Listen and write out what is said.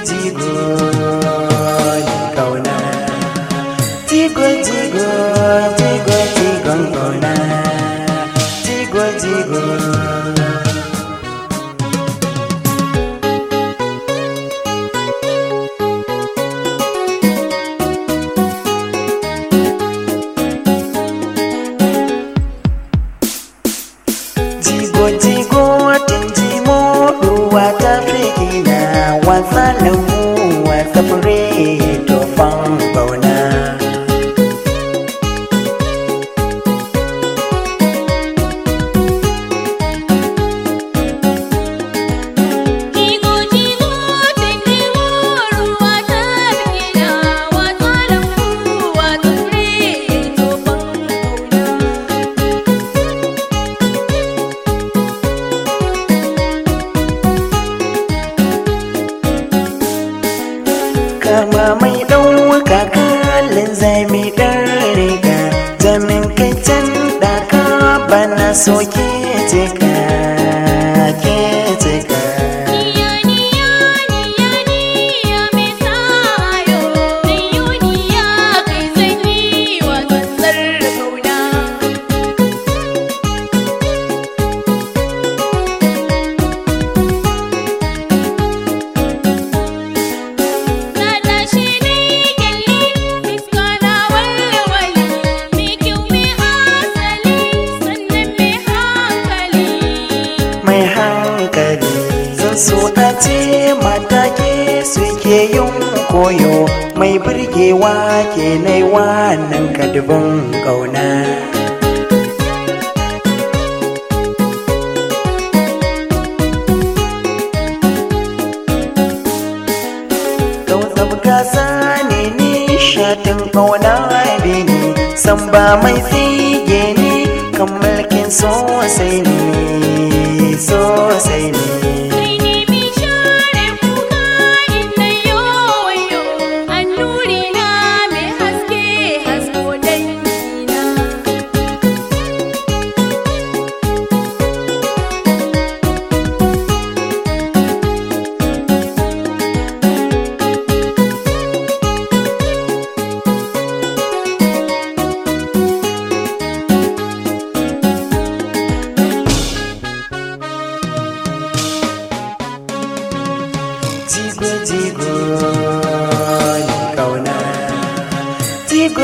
jigo ni kauna, jigo jigo jigo jigon kauna, jigo jigo. Jigo tunjimo ruwa ta fikina wasa lambu wasa fure tofan bauna. Kama mai ɗauka kalin zami ɗan riga jamin kai can ɗaka bana soke jika ke jika. Mai hankali zan so a ce matake suke yin koyo mai burgewa ke nai wannan kadibin ƙauna. Gauzab gasa ne nishatin ƙauna bene san ba mai tsige ni kan mulkin sosai ne.